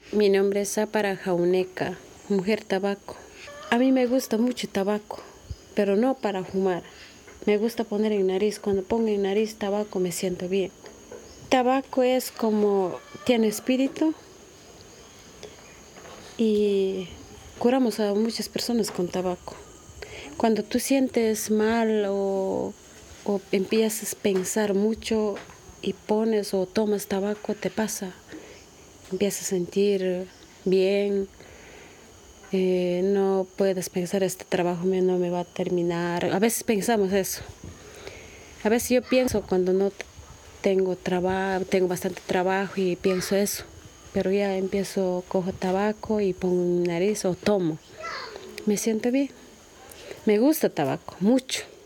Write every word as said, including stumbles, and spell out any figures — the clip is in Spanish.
Mi nombre es Zapara Jauneca, mujer tabaco. A mí me gusta mucho tabaco, pero no para fumar. Me gusta poner en nariz. Cuando pongo en nariz tabaco me siento bien. Tabaco es como, tiene espíritu y curamos a muchas personas con tabaco. Cuando tú sientes mal o, o empiezas a pensar mucho y pones o tomas tabaco, te pasa. Empiezas a sentir bien, eh, no puedes pensar este trabajo mío no me va a terminar. A veces pensamos eso. A veces yo pienso cuando no tengo trabajo, tengo bastante trabajo y pienso eso. Pero ya empiezo, cojo tabaco y pongo en mi nariz o tomo. Me siento bien. Me gusta tabaco, mucho.